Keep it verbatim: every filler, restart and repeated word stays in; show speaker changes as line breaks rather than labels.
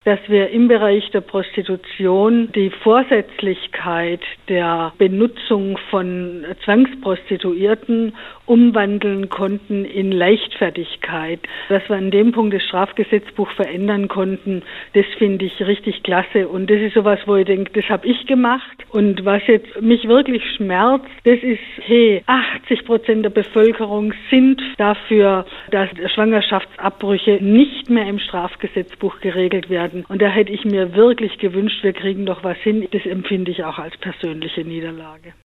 dass wir im Bereich der Prostitution die Vorsätzlichkeit der Benutzung von Zwangsprostituierten umwandeln konnten in Leichtfertigkeit. Dass wir an dem Punkt das Strafgesetzbuch verändern konnten, das finde ich richtig klasse. Und das ist sowas, wo ich denke, das habe ich gemacht. Und was jetzt mich wirklich schmerzt, das ist, hey, achtzig Prozent der Bevölkerung sind dafür, dass Schwangerschaftsabbrüche nicht mehr im Strafgesetzbuch geregelt werden. Und da hätte ich mir wirklich gewünscht, wir kriegen doch was hin. Das empfinde ich auch als persönliche Niederlage.